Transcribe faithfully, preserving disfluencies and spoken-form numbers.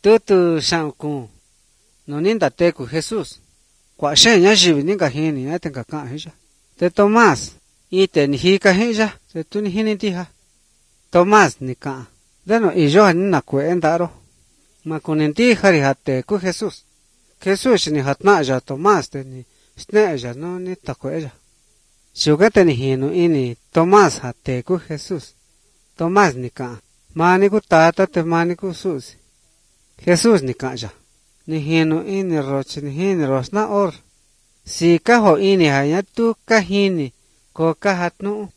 tu tu sang ku no ninda te ku Jesus kwa she nya jibi ninga hini ate ka ka hija te Tomás ite ni hi ka hija te tu ni hini ti ha Tomás ni ka dano i yo ni na ku endaro ma kunenti hari hatte ku Jesus Jesus ni hatna ja Tomás te ni sne ja no ni ta ku ja shugate ni hinu ini Tomás hatte ku Jesus Tomás ni ka mani ku tata te mani ku sus Jesus ni ka ja ni hinu ini roch ni hini rosna or si ka ho ini ha ya tu ka hini ko ka hatnu